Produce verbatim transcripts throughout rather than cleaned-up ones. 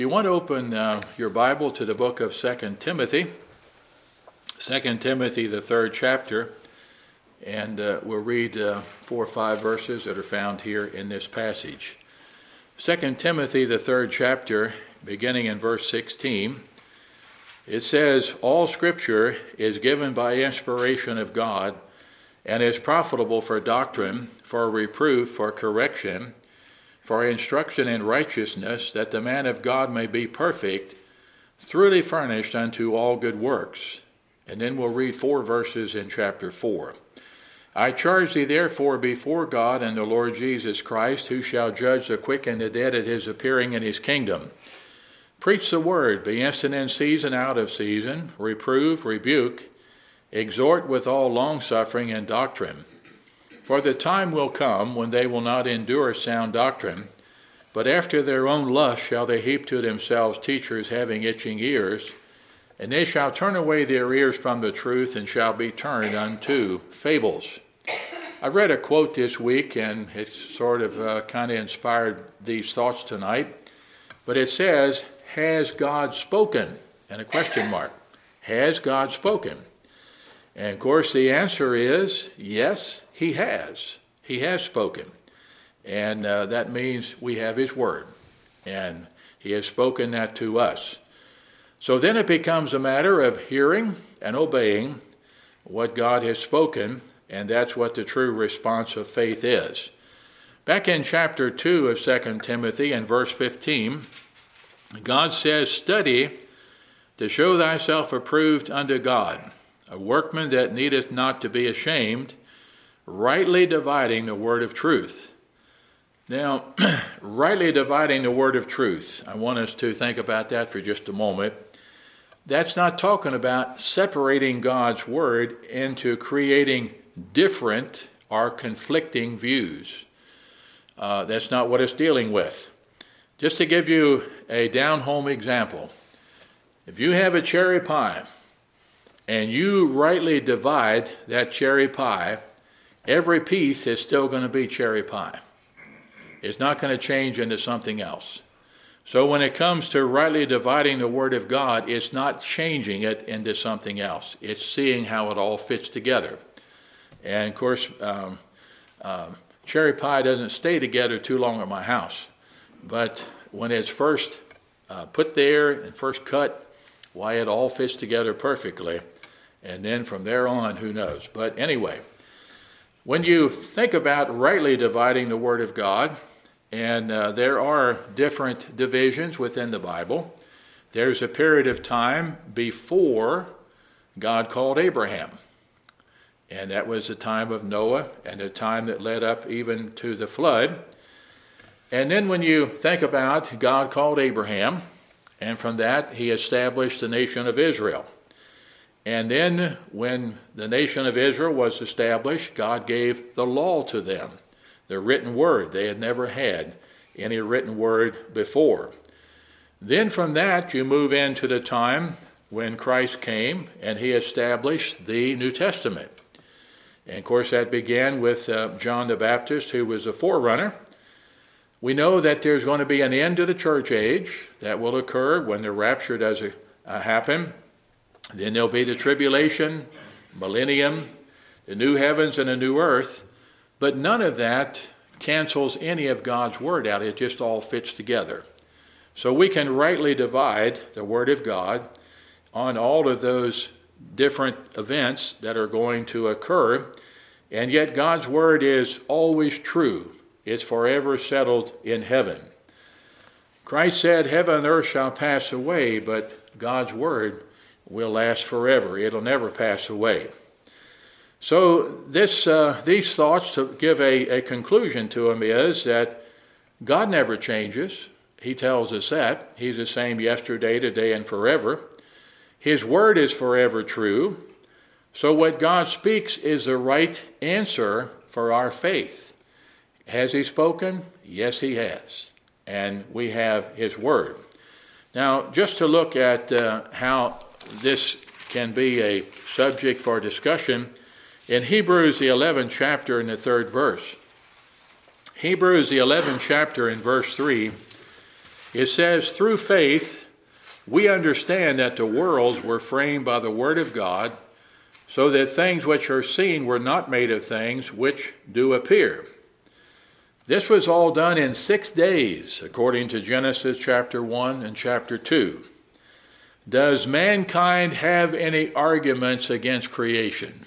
You want to open uh, your Bible to the book of Second Timothy, Second Timothy, the third chapter, and uh, we'll read uh, four or five verses that are found here in this passage. Second Timothy, the third chapter, beginning in verse sixteen, it says, "All Scripture is given by inspiration of God, and is profitable for doctrine, for reproof, for correction, for instruction in righteousness, that the man of God may be perfect, thoroughly furnished unto all good works." And then we'll read four verses in chapter four. "I charge thee therefore before God and the Lord Jesus Christ, who shall judge the quick and the dead at his appearing in his kingdom. Preach the word, be instant in season, out of season, reprove, rebuke, exhort with all longsuffering and doctrine. For the time will come when they will not endure sound doctrine, but after their own lust shall they heap to themselves teachers having itching ears, and they shall turn away their ears from the truth, and shall be turned unto fables." I read a quote this week, and it sort of uh, kind of inspired these thoughts tonight. But it says, "Has God spoken?" And a question mark. Has God spoken? And of course the answer is yes, he has. He has spoken. And uh, that means we have his word. And he has spoken that to us. So then it becomes a matter of hearing and obeying what God has spoken, and that's what the true response of faith is. Back in chapter two of Second Timothy and verse fifteen, God says, "Study to show thyself approved unto God, a workman that needeth not to be ashamed, rightly dividing the word of truth." Now, rightly dividing the word of truth, I want us to think about that for just a moment. That's not talking about separating God's word into creating different or conflicting views. Uh, that's not what it's dealing with. Just to give you a down-home example, if you have a cherry pie, and you rightly divide that cherry pie, every piece is still going to be cherry pie. It's not going to change into something else. So when it comes to rightly dividing the Word of God, it's not changing it into something else. It's seeing how it all fits together. And of course, um, um, cherry pie doesn't stay together too long at my house. But when it's first uh, put there and first cut, why, it all fits together perfectly. And then from there on, who knows? But anyway, when you think about rightly dividing the Word of God, and uh, there are different divisions within the Bible, there's a period of time before God called Abraham. And that was the time of Noah and the time that led up even to the flood. And then when you think about God called Abraham, and from that he established the nation of Israel. And then when the nation of Israel was established, God gave the law to them, the written word. They had never had any written word before. Then from that you move into the time when Christ came and he established the New Testament. And of course that began with uh, John the Baptist, who was a forerunner. We know that there's going to be an end to the church age that will occur when the rapture does uh, happen. Then there'll be the tribulation, millennium, the new heavens and a new earth. But none of that cancels any of God's word out. It just all fits together. So we can rightly divide the word of God on all of those different events that are going to occur. And yet God's word is always true. It's forever settled in heaven. Christ said, "Heaven and earth shall pass away, but God's word will last forever." It'll never pass away. So this, uh, these thoughts, to give a, a conclusion to them, is that God never changes. He tells us that. He's the same yesterday, today, and forever. His word is forever true. So what God speaks is the right answer for our faith. Has he spoken? Yes, he has. And we have his word. Now, just to look at uh, how this can be a subject for discussion, in Hebrews, the eleventh chapter, in the third verse. Hebrews, the eleventh chapter, in verse three, It says, through faith, we understand that the worlds were framed by the word of God, so that things which are seen were not made of things which do appear. This was all done in six days, according to Genesis chapter one and chapter two. Does mankind have any arguments against creation?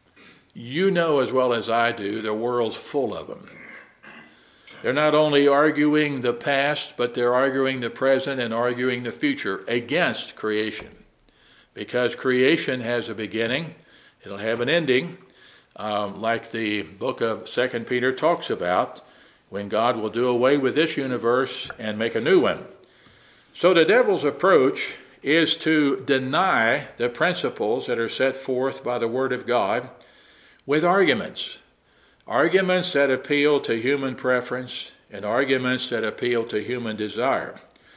You know as well as I do, the world's full of them. They're not only arguing the past, but they're arguing the present and arguing the future against creation. Because creation has a beginning, it'll have an ending, um, like the book of Second Peter talks about, when God will do away with this universe and make a new one. So the devil's approach is to deny the principles that are set forth by the Word of God with arguments. Arguments that appeal to human preference and arguments that appeal to human desire.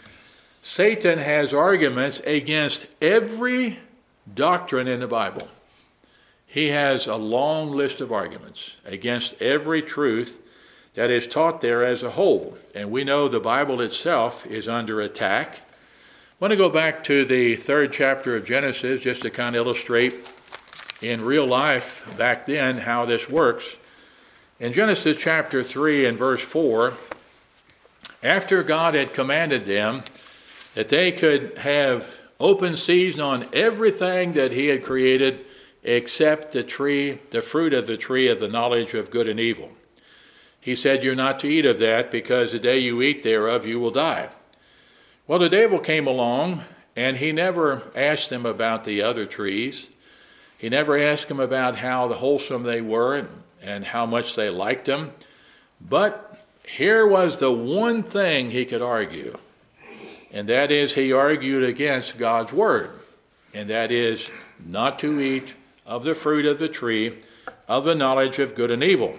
Satan has arguments against every doctrine in the Bible. He has a long list of arguments against every truth that is taught there as a whole. And we know the Bible itself is under attack. I want to go back to the third chapter of Genesis just to kind of illustrate in real life back then how this works. In Genesis chapter three and verse four, after God had commanded them that they could have open season on everything that he had created except the tree, the fruit of the tree of the knowledge of good and evil. He said, you're not to eat of that, because the day you eat thereof you will die. Well, the devil came along, and he never asked them about the other trees. He never asked them about how wholesome they were and, and how much they liked them. But here was the one thing he could argue, and that is he argued against God's word, and that is not to eat of the fruit of the tree of the knowledge of good and evil.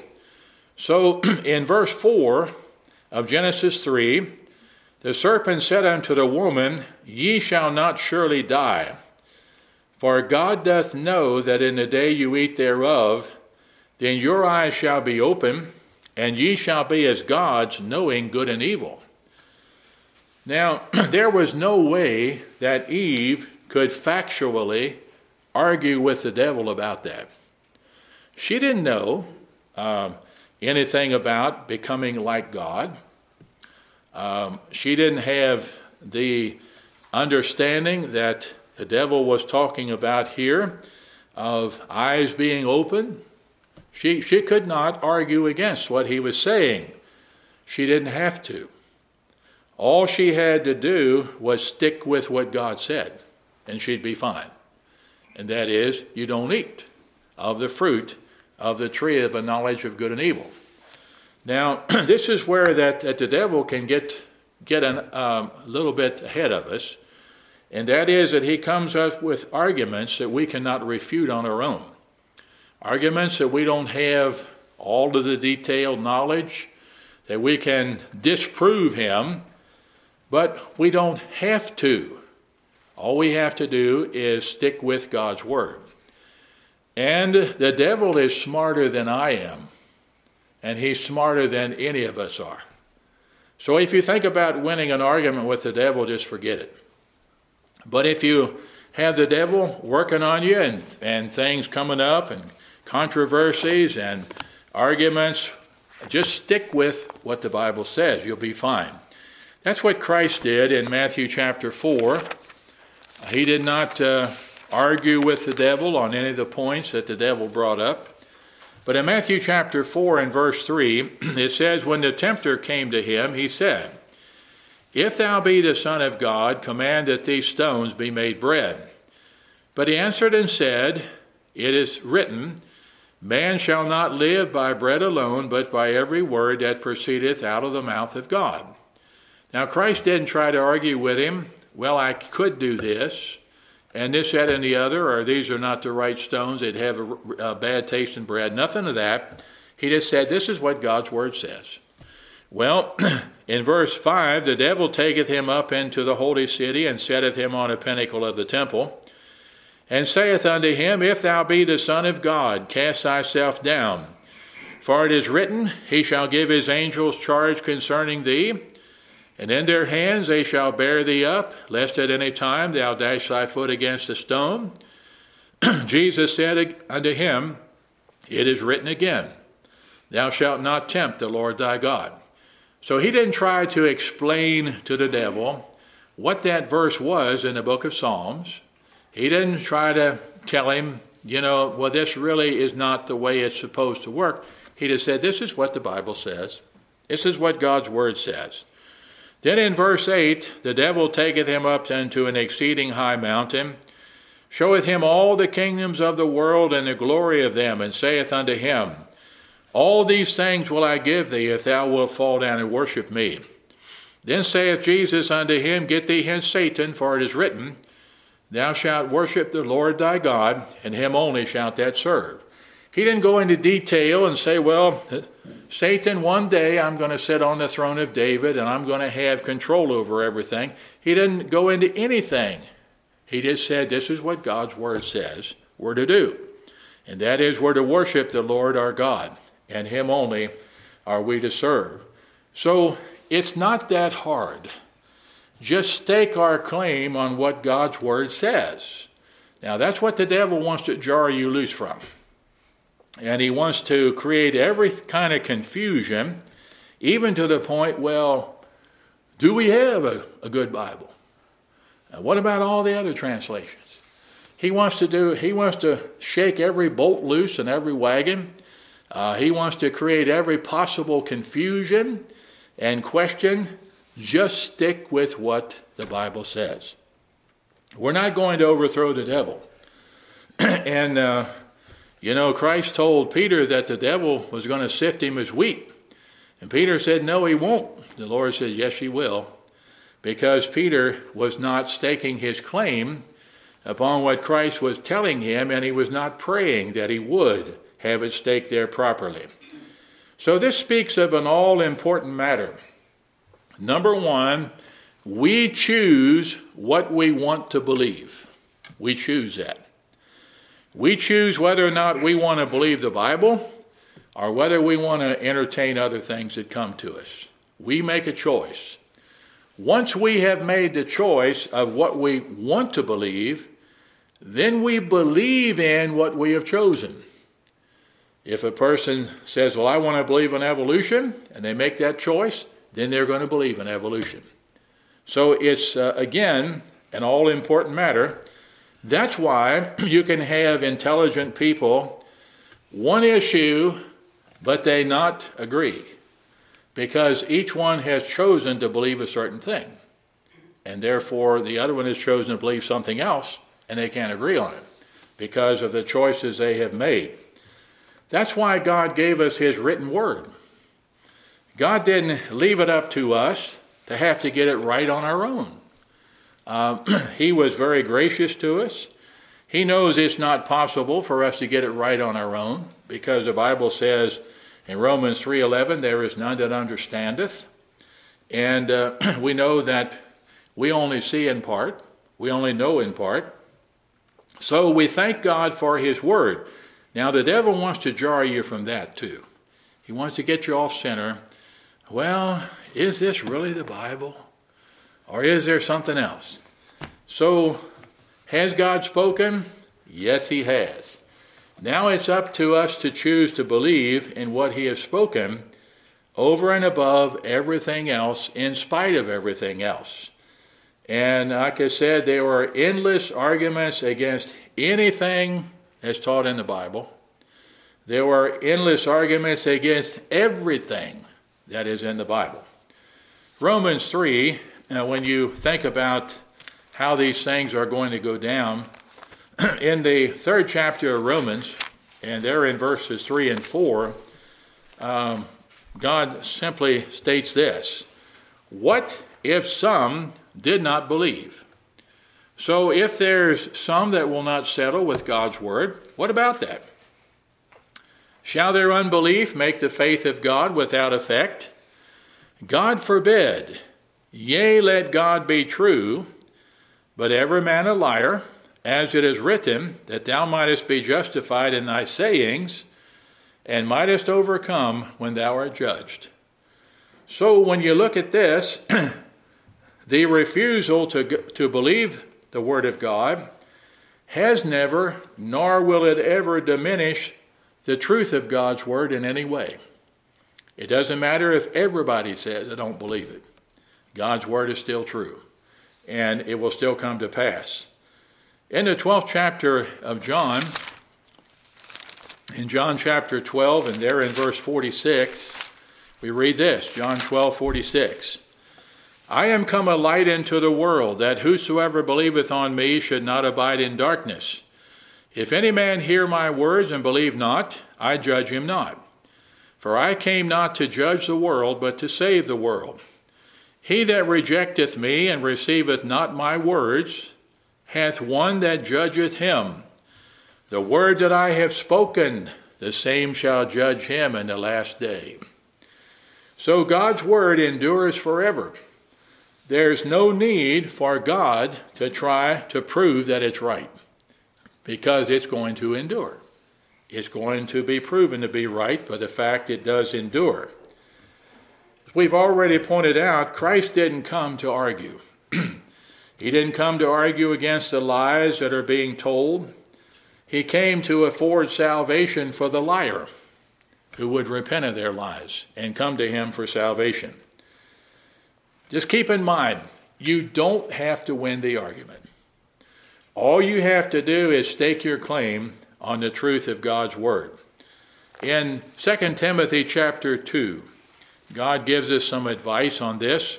So in verse four of Genesis three, the serpent said unto the woman, Ye shall not surely die, for God doth know that in the day you eat thereof, then your eyes shall be open, and ye shall be as gods, knowing good and evil. Now, there was no way that Eve could factually argue with the devil about that. She didn't know um, anything about becoming like God. Um, she didn't have the understanding that the devil was talking about here of eyes being open. She, she could not argue against what he was saying. She didn't have to. All she had to do was stick with what God said, and she'd be fine. And that is, you don't eat of the fruit of the tree of the knowledge of good and evil. Now, this is where that, that the devil can get, get a um, little bit ahead of us, and that is that he comes up with arguments that we cannot refute on our own. Arguments that we don't have all of the detailed knowledge, that we can disprove him, but we don't have to. All we have to do is stick with God's word. And the devil is smarter than I am, and he's smarter than any of us are. So if you think about winning an argument with the devil, just forget it. But if you have the devil working on you and, and things coming up and controversies and arguments, just stick with what the Bible says. You'll be fine. That's what Christ did in Matthew chapter four. He did not uh, argue with the devil on any of the points that the devil brought up. But in Matthew chapter four and verse three, it says, When the tempter came to him, he said, If thou be the Son of God, command that these stones be made bread. But he answered and said, It is written, Man shall not live by bread alone, but by every word that proceedeth out of the mouth of God. Now Christ didn't try to argue with him, well, I could do this, and this, that, and the other, or these are not the right stones, they'd have a, a bad taste in bread. Nothing of that. He just said, this is what God's word says. Well, in verse five, the devil taketh him up into the holy city, and setteth him on a pinnacle of the temple, and saith unto him, If thou be the Son of God, cast thyself down. For it is written, He shall give his angels charge concerning thee, And in their hands they shall bear thee up, lest at any time thou dash thy foot against a stone. Jesus said unto him, It is written again, Thou shalt not tempt the Lord thy God. So he didn't try to explain to the devil what that verse was in the book of Psalms. He didn't try to tell him, you know, well, this really is not the way it's supposed to work. He just said, this is what the Bible says. This is what God's word says. Then in verse eight, the devil taketh him up unto an exceeding high mountain, showeth him all the kingdoms of the world and the glory of them, and saith unto him, All these things will I give thee, if thou wilt fall down and worship me. Then saith Jesus unto him, Get thee hence, Satan, for it is written, Thou shalt worship the Lord thy God, and him only shalt thou serve. He didn't go into detail and say, well, Satan, one day I'm going to sit on the throne of David, and I'm going to have control over everything. He didn't go into anything. He just said, this is what God's word says we're to do. And that is, we're to worship the Lord our God, and him only are we to serve. So it's not that hard. Just stake our claim on what God's word says. Now, that's what the devil wants to jar you loose from. And he wants to create every kind of confusion, even to the point, well, do we have a, a good Bible? Now, what about all the other translations? He wants to do. He wants to shake every bolt loose in every wagon. Uh, he wants to create every possible confusion and question. Just stick with what the Bible says. We're not going to overthrow the devil. and, uh, you know, Christ told Peter that the devil was going to sift him as wheat. And Peter said, no, he won't. The Lord said, yes, he will. Because Peter was not staking his claim upon what Christ was telling him, and he was not praying that he would have it staked there properly. So this speaks of an all-important matter. Number one, we choose what we want to believe. We choose that. We choose whether or not we want to believe the Bible or whether we want to entertain other things that come to us. We make a choice. Once we have made the choice of what we want to believe, then we believe in what we have chosen. If a person says, well, I want to believe in evolution, and they make that choice, then they're going to believe in evolution. So it's, uh, again, an all-important matter. That's why you can have intelligent people, one issue, but they not agree, because each one has chosen to believe a certain thing, and therefore the other one has chosen to believe something else, and they can't agree on it because of the choices they have made. That's why God gave us his written word. God didn't leave it up to us to have to get it right on our own. Um, he was very gracious to us. He knows it's not possible for us to get it right on our own, because the Bible says in Romans three eleven, there is none that understandeth. And uh, we know that we only see in part. We only know in part. So we thank God for his word. Now the devil wants to jar you from that too. He wants to get you off center. Well, is this really the Bible? Or is there something else? So, has God spoken? Yes, he has. Now it's up to us to choose to believe in what he has spoken over and above everything else, in spite of everything else. And like I said, there were endless arguments against anything that's taught in the Bible. There were endless arguments against everything that is in the Bible. Romans three, now when you think about how these things are going to go down, in the third chapter of Romans, and there in verses three and four, um, God simply states this: what if some did not believe? So if there's some that will not settle with God's word, what about that? Shall their unbelief make the faith of God without effect? God forbid. Yea, let God be true, but every man a liar, as it is written, that thou mightest be justified in thy sayings, and mightest overcome when thou art judged. So when you look at this, The refusal to, to believe the Word of God has never, nor will it ever diminish the truth of God's Word in any way. It doesn't matter if everybody says I don't believe it. God's Word is still true, and it will still come to pass. In the twelfth chapter of John, in John chapter twelve, and there in verse forty-six, we read this, John twelve, forty-six. I am come a light into the world, that whosoever believeth on me should not abide in darkness. If any man hear my words and believe not, I judge him not. For I came not to judge the world, but to save the world. He that rejecteth me and receiveth not my words hath one that judgeth him. The word that I have spoken, the same shall judge him in the last day. So God's word endures forever. There's no need for God to try to prove that it's right, because it's going to endure. It's going to be proven to be right by the fact it does endure. As we've already pointed out, Christ didn't come to argue. He didn't come to argue against the lies that are being told. He came to afford salvation for the liar who would repent of their lies and come to him for salvation. Just keep in mind, you don't have to win the argument. All you have to do is stake your claim on the truth of God's word. In Second Timothy chapter two, God gives us some advice on this.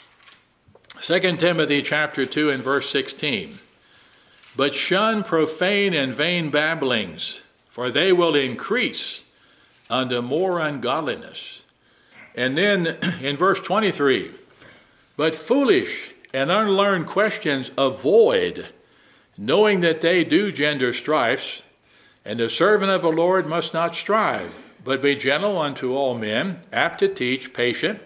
Second Timothy chapter two and verse sixteen. But shun profane and vain babblings, for they will increase unto more ungodliness. And then in verse twenty-three, but foolish and unlearned questions avoid, knowing that they do gender strifes, and the servant of the Lord must not strive, but be gentle unto all men, apt to teach, patient,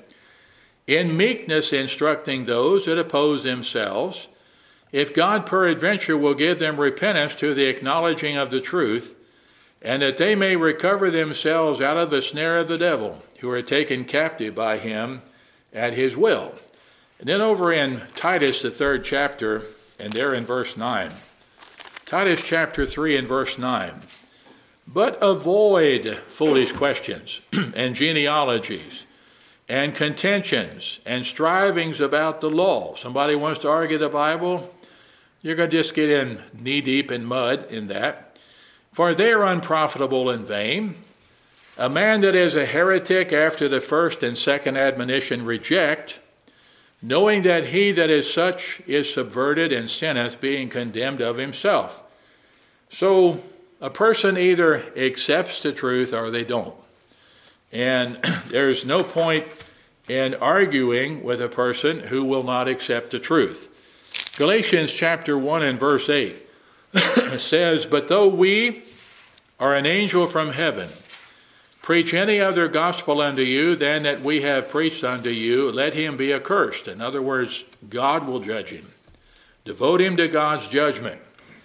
in meekness instructing those that oppose themselves, if God peradventure will give them repentance to the acknowledging of the truth, and that they may recover themselves out of the snare of the devil, who are taken captive by him at his will. And then over in Titus, the third chapter, and there in verse nine, Titus chapter three and verse nine, but avoid foolish questions and genealogies and contentions and strivings about the law. Somebody wants to argue the Bible, you're going to just get in knee-deep in mud in that. For they are unprofitable and vain. A man that is a heretic after the first and second admonition reject, knowing that he that is such is subverted and sinneth, being condemned of himself. So a person either accepts the truth or they don't. And there's no point in arguing with a person who will not accept the truth. Galatians chapter one and verse eight says, but though we or an angel from heaven preach any other gospel unto you than that we have preached unto you, let him be accursed. In other words, God will judge him. Devote him to God's judgment.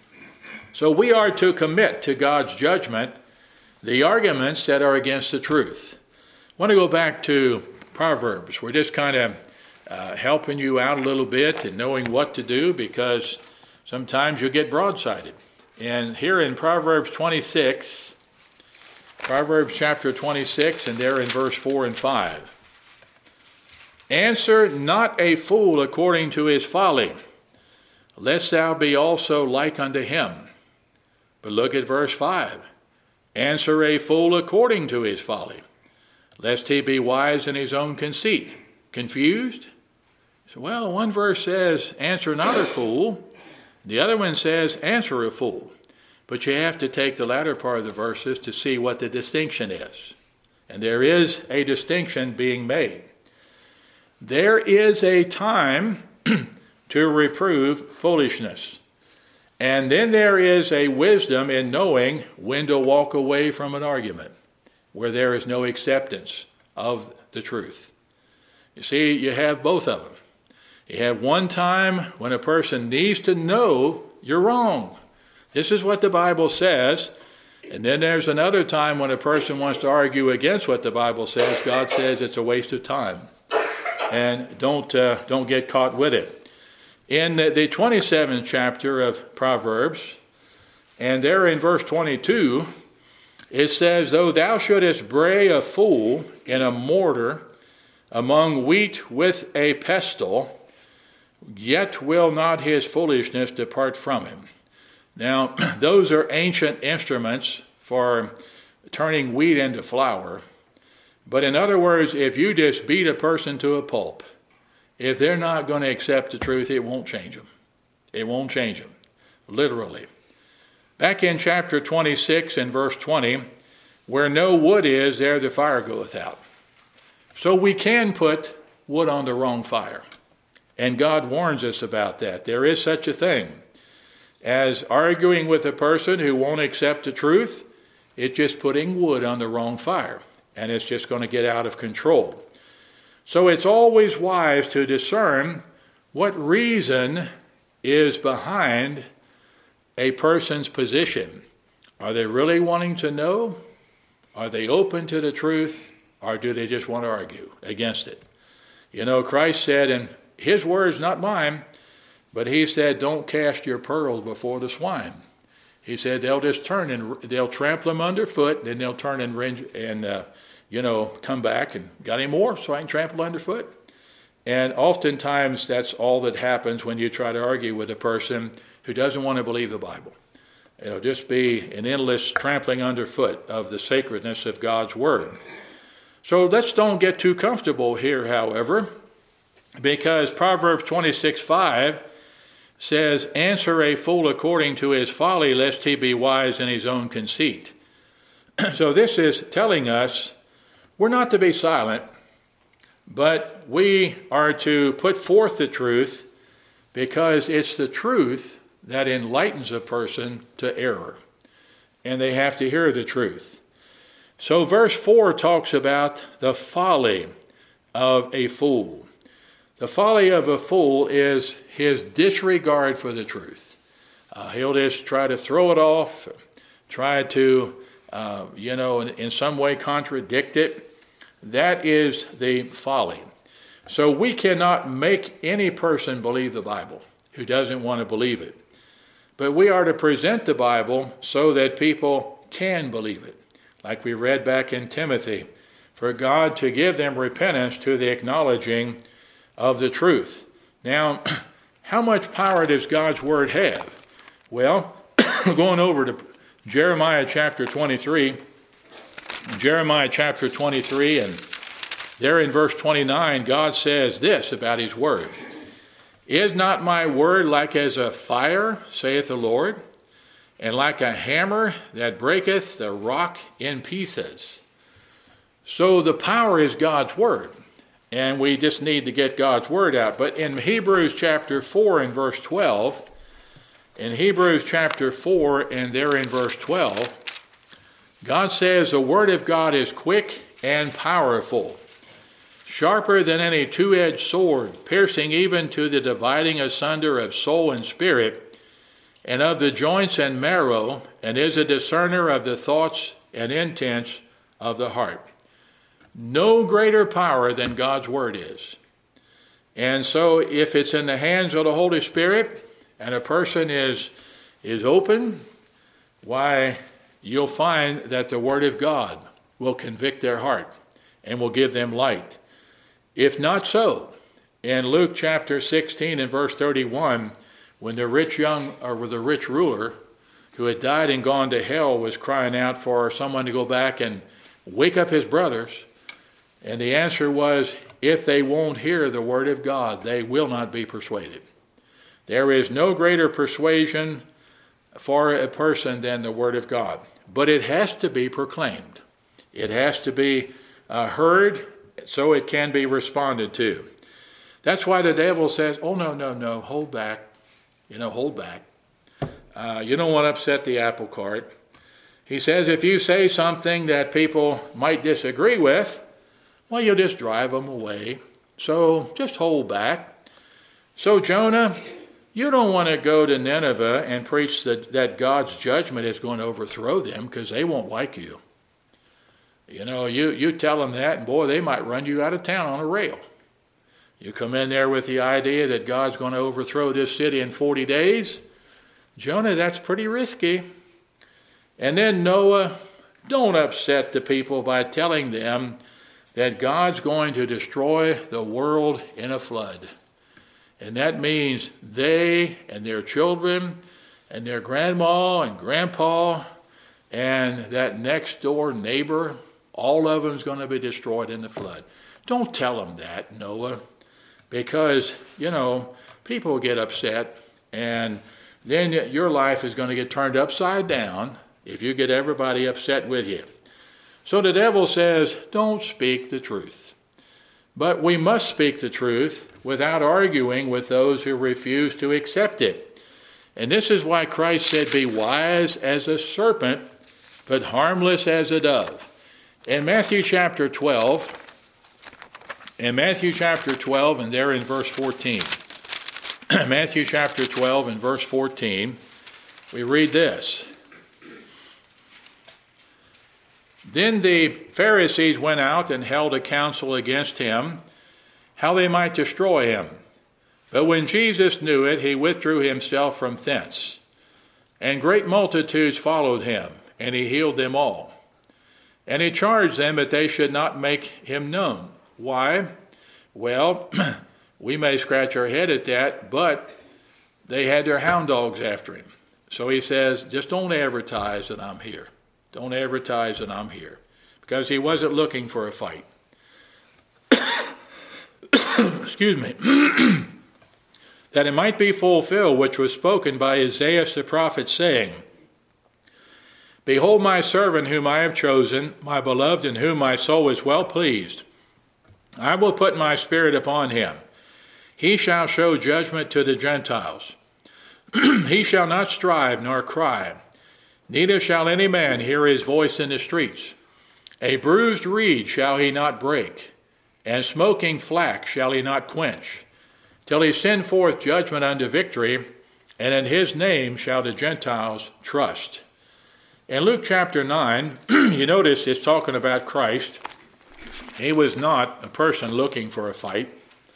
So we are to commit to God's judgment the arguments that are against the truth. I want to go back to Proverbs. We're just kind of uh, helping you out a little bit and knowing what to do, because sometimes you get broadsided. And here in Proverbs twenty-six, Proverbs chapter twenty-six, and there in verse four and five. Answer not a fool according to his folly, lest thou be also like unto him. But look at verse five. Answer a fool according to his folly, lest he be wise in his own conceit. Confused? So, well, one verse says, answer not a fool. The other one says, answer a fool. But you have to take the latter part of the verses to see what the distinction is. And there is a distinction being made. There is a time to reprove foolishness. And then there is a wisdom in knowing when to walk away from an argument where there is no acceptance of the truth. You see, you have both of them. You have one time when a person needs to know you're wrong. This is what the Bible says. And then there's another time when a person wants to argue against what the Bible says. God says it's a waste of time. and don't, uh, don't get caught with it. In the twenty-seventh chapter of Proverbs, and there in verse twenty-two, it says, though thou shouldest bray a fool in a mortar among wheat with a pestle, yet will not his foolishness depart from him. Now, those are ancient instruments for turning wheat into flour. But in other words, if you just beat a person to a pulp, if they're not going to accept the truth, it won't change them. It won't change them, literally. Back in chapter twenty-six and verse twenty, where no wood is, there the fire goeth out. So we can put wood on the wrong fire. And God warns us about that. There is such a thing as arguing with a person who won't accept the truth. It's just putting wood on the wrong fire, and it's just going to get out of control. So it's always wise to discern what reason is behind a person's position. Are they really wanting to know? Are they open to the truth? Or do they just want to argue against it? You know, Christ said, and his words, not mine, but he said, don't cast your pearls before the swine. He said they'll just turn and they'll trample them underfoot, then they'll turn and, and uh, you know, come back and got any more so I can trample underfoot? And oftentimes that's all that happens when you try to argue with a person who doesn't want to believe the Bible. It'll just be an endless trampling underfoot of the sacredness of God's word. So let's don't get too comfortable here, however, because Proverbs twenty-six five says, answer a fool according to his folly, lest he be wise in his own conceit. So this is telling us we're not to be silent, but we are to put forth the truth, because it's the truth that enlightens a person to error, and they have to hear the truth. So verse four talks about the folly of a fool. The folly of a fool is his disregard for the truth. Uh, he'll just try to throw it off, try to, uh, you know, in, in some way contradict it. That is the folly. So we cannot make any person believe the Bible who doesn't want to believe it. But we are to present the Bible so that people can believe it. Like we read back in Timothy, for God to give them repentance to the acknowledging of the truth. Now, how much power does God's word have? Well, going over to Jeremiah chapter twenty-three, Jeremiah chapter twenty-three, and there in verse twenty-nine, God says this about his word. Is not my word like as a fire, saith the Lord, and like a hammer that breaketh the rock in pieces? So the power is God's word, and we just need to get God's word out. But in Hebrews chapter four and verse twelve, in Hebrews chapter four and there in verse twelve, God says the word of God is quick and powerful, sharper than any two-edged sword, piercing even to the dividing asunder of soul and spirit, and of the joints and marrow, and is a discerner of the thoughts and intents of the heart. No greater power than God's word is. And so if it's in the hands of the Holy Spirit and a person is, is open, why, you'll find that the word of God will convict their heart and will give them light. If not so, in Luke chapter sixteen and verse thirty-one, when the rich young, or the rich ruler who had died and gone to hell was crying out for someone to go back and wake up his brothers, and the answer was, if they won't hear the word of God, they will not be persuaded. There is no greater persuasion for a person than the word of God. But it has to be proclaimed. It has to be uh, heard so it can be responded to. That's why the devil says, oh, no, no, no, hold back. You know, hold back. Uh, you don't want to upset the apple cart. He says if you say something that people might disagree with, well, you'll just drive them away. So just hold back. So Jonah, you don't want to go to Nineveh and preach that, that God's judgment is going to overthrow them, because they won't like you. You know, you, you tell them that, and boy, they might run you out of town on a rail. You come in there with the idea that God's going to overthrow this city in forty days. Jonah, that's pretty risky. And then Noah, don't upset the people by telling them that God's going to destroy the world in a flood. And that means they and their children and their grandma and grandpa and that next door neighbor, all of them is going to be destroyed in the flood. Don't tell them that, Noah, because, you know, people get upset, and then your life is going to get turned upside down if you get everybody upset with you. So the devil says, don't speak the truth. But we must speak the truth without arguing with those who refuse to accept it. And this is why Christ said, be wise as a serpent, but harmless as a dove. In Matthew chapter twelve, in Matthew chapter twelve, and there in verse fourteen, Matthew chapter twelve and verse fourteen, we read this. Then the Pharisees went out and held a council against him, how they might destroy him. But when Jesus knew it, he withdrew himself from thence. And great multitudes followed him, and he healed them all. And he charged them that they should not make him known. Why? Well, we may scratch our head at that, but they had their hound dogs after him. So he says, just don't advertise that I'm here. Don't advertise that I'm here. Because he wasn't looking for a fight. Excuse me. That it might be fulfilled, which was spoken by Isaiah the prophet, saying, behold my servant whom I have chosen, my beloved, in whom my soul is well pleased. I will put my spirit upon him. He shall show judgment to the Gentiles. He shall not strive nor cry, neither shall any man hear his voice in the streets. A bruised reed shall he not break, and smoking flax shall he not quench, till he send forth judgment unto victory, and in his name shall the Gentiles trust. In Luke chapter nine, you notice it's talking about Christ. He was not a person looking for a fight.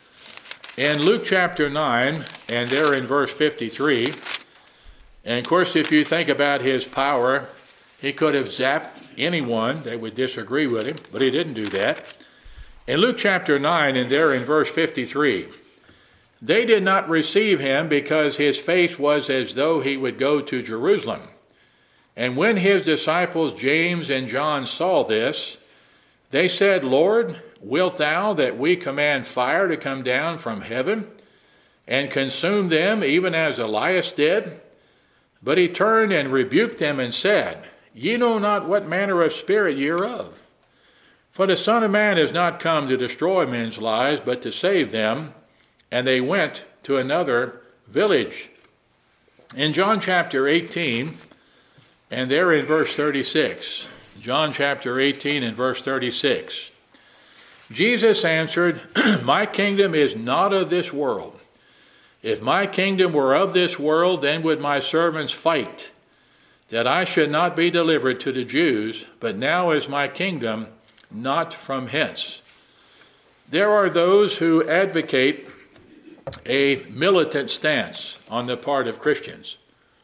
In Luke chapter nine, and there in verse fifty-three, and of course if you think about his power, he could have zapped anyone that would disagree with him, but he didn't do that. In Luke chapter nine, and there in verse fifty-three, they did not receive him because his face was as though he would go to Jerusalem. And when his disciples James and John saw this, they said, Lord, wilt thou that we command fire to come down from heaven and consume them, even as Elias did? But he turned and rebuked them and said, ye know not what manner of spirit ye are of. For the Son of Man is not come to destroy men's lives, but to save them. And they went to another village. In John chapter eighteen, and there in verse thirty-six, John chapter eighteen and verse thirty-six, Jesus answered, my kingdom is not of this world. If my kingdom were of this world, then would my servants fight, that I should not be delivered to the Jews, but now is my kingdom not from hence. There are those who advocate a militant stance on the part of Christians.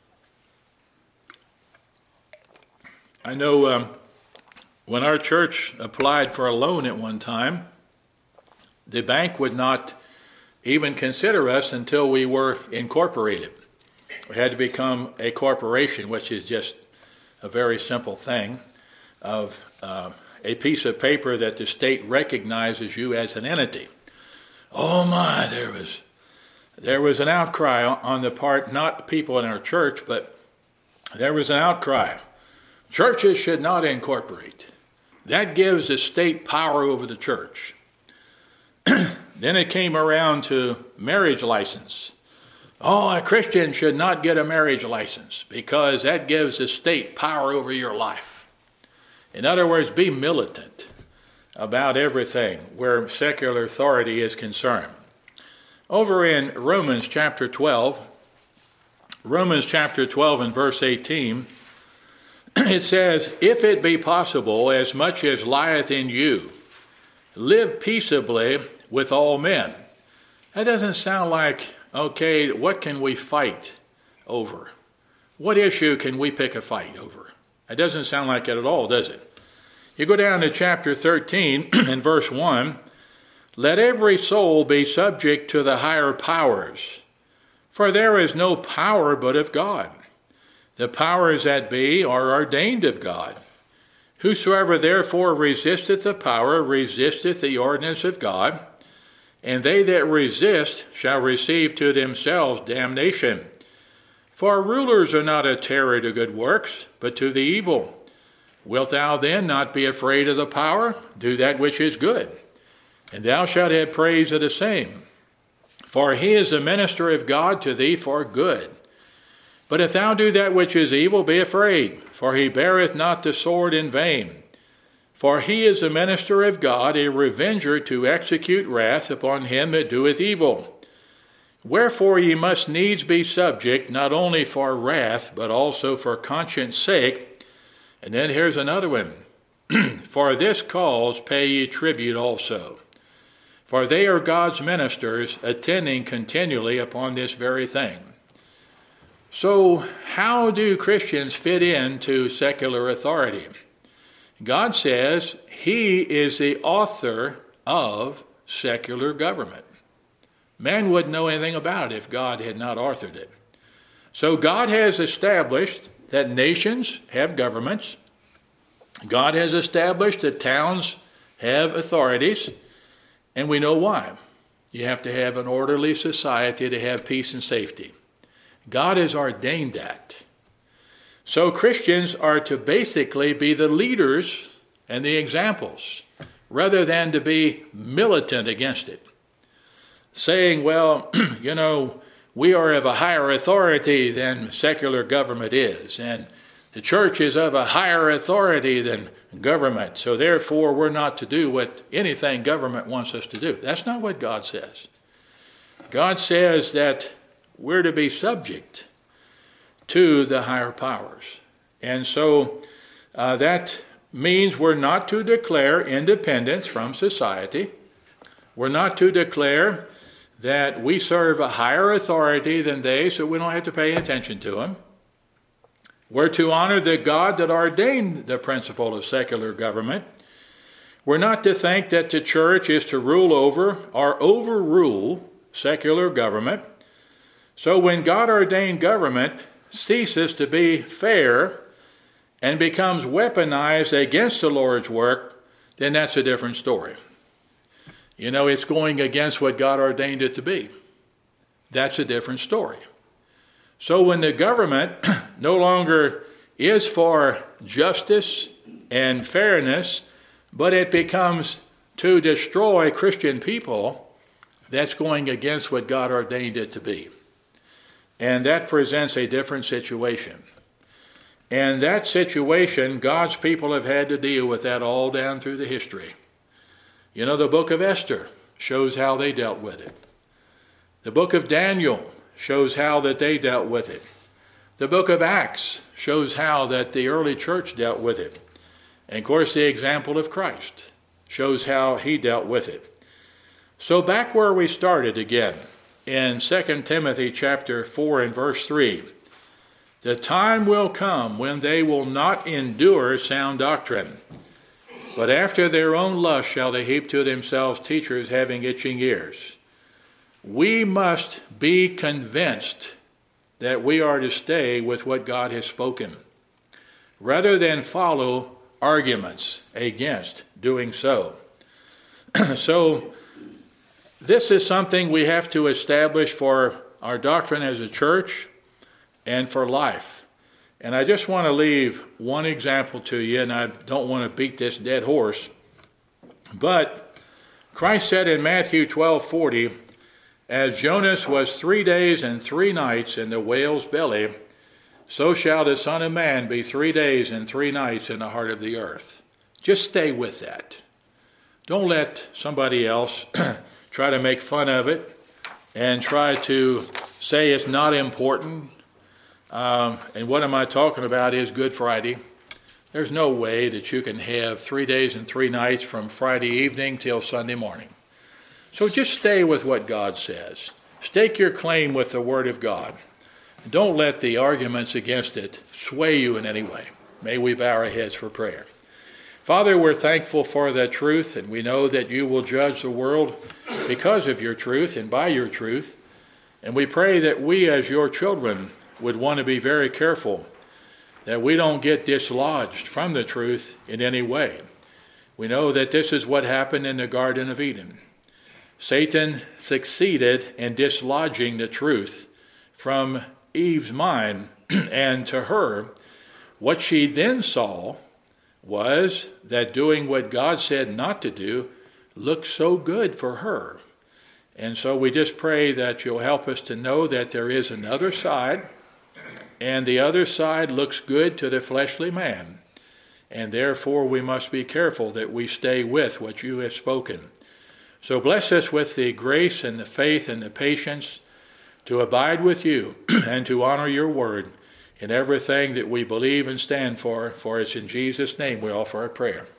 I know um, when our church applied for a loan at one time, the bank would not even consider us until we were incorporated. We had to become a corporation, which is just a very simple thing of uh, a piece of paper that the state recognizes you as an entity. Oh my, there was there was an outcry on the part, not people in our church, but there was an outcry. Churches should not incorporate. That gives the state power over the church. Then it came around to marriage license. Oh, a Christian should not get a marriage license because that gives the state power over your life. In other words, be militant about everything where secular authority is concerned. Over in Romans chapter twelve, Romans chapter twelve and verse eighteen, it says, if it be possible, as much as lieth in you, live peaceably with all men. That doesn't sound like, okay, what can we fight over? What issue can we pick a fight over? It doesn't sound like it at all, does it? You go down to chapter thirteen and verse one, let every soul be subject to the higher powers, for there is no power but of God. The powers that be are ordained of God. Whosoever therefore resisteth the power resisteth the ordinance of God, and they that resist shall receive to themselves damnation. For rulers are not a terror to good works, but to the evil. Wilt thou then not be afraid of the power? Do that which is good, and thou shalt have praise of the same. For he is a minister of God to thee for good. But if thou do that which is evil, be afraid, for he beareth not the sword in vain. For he is a minister of God, a revenger to execute wrath upon him that doeth evil. Wherefore ye must needs be subject, not only for wrath, but also for conscience sake. And then here's another one. For this cause pay ye tribute also. For they are God's ministers, attending continually upon this very thing. So how do Christians fit into secular authority? God says he is the author of secular government. Man wouldn't know anything about it if God had not authored it. So God has established that nations have governments. God has established that towns have authorities, and we know why. You have to have an orderly society to have peace and safety. God has ordained that. So Christians are to basically be the leaders and the examples, rather than to be militant against it. Saying, well, you know, we are of a higher authority than secular government is, and the church is of a higher authority than government, so therefore we're not to do what anything government wants us to do. That's not what God says. God says that we're to be subject to the higher powers. And so uh, that means we're not to declare independence from society. We're not to declare that we serve a higher authority than they, so we don't have to pay attention to them. We're to honor the God that ordained the principle of secular government. We're not to think that the church is to rule over or overrule secular government. So when God ordained government ceases to be fair and becomes weaponized against the Lord's work, then that's a different story. You know, it's going against what God ordained it to be. That's a different story. So when the government no longer is for justice and fairness, but it becomes to destroy Christian people, that's going against what God ordained it to be. And that presents a different situation. And that situation, God's people have had to deal with that all down through the history. You know, the book of Esther shows how they dealt with it. The book of Daniel shows how that they dealt with it. The book of Acts shows how that the early church dealt with it. And of course, the example of Christ shows how he dealt with it. So back where we started again, in Second Timothy chapter four and verse three, the time will come when they will not endure sound doctrine, but after their own lust shall they heap to themselves teachers having itching ears. We must be convinced that we are to stay with what God has spoken, rather than follow arguments against doing so. So this is something we have to establish for our doctrine as a church and for life. And I just want to leave one example to you, and I don't want to beat this dead horse. But Christ said in Matthew twelve forty, as Jonas was three days and three nights in the whale's belly, so shall the Son of Man be three days and three nights in the heart of the earth. Just stay with that. Don't let somebody else try to make fun of it and try to say it's not important. Um, and what am I talking about is Good Friday. There's no way that you can have three days and three nights from Friday evening till Sunday morning. So just stay with what God says. Stake your claim with the Word of God. Don't let the arguments against it sway you in any way. May we bow our heads for prayer. Father, we're thankful for that truth, and we know that you will judge the world because of your truth and by your truth. And we pray that we as your children would want to be very careful that we don't get dislodged from the truth in any way. We know that this is what happened in the Garden of Eden. Satan succeeded in dislodging the truth from Eve's mind, and to her, what she then saw was that doing what God said not to do looked so good for her. And so we just pray that you'll help us to know that there is another side, and the other side looks good to the fleshly man. And therefore we must be careful that we stay with what you have spoken. So bless us with the grace and the faith and the patience to abide with you and to honor your word in everything that we believe and stand for. For it's in Jesus' name we offer our prayer.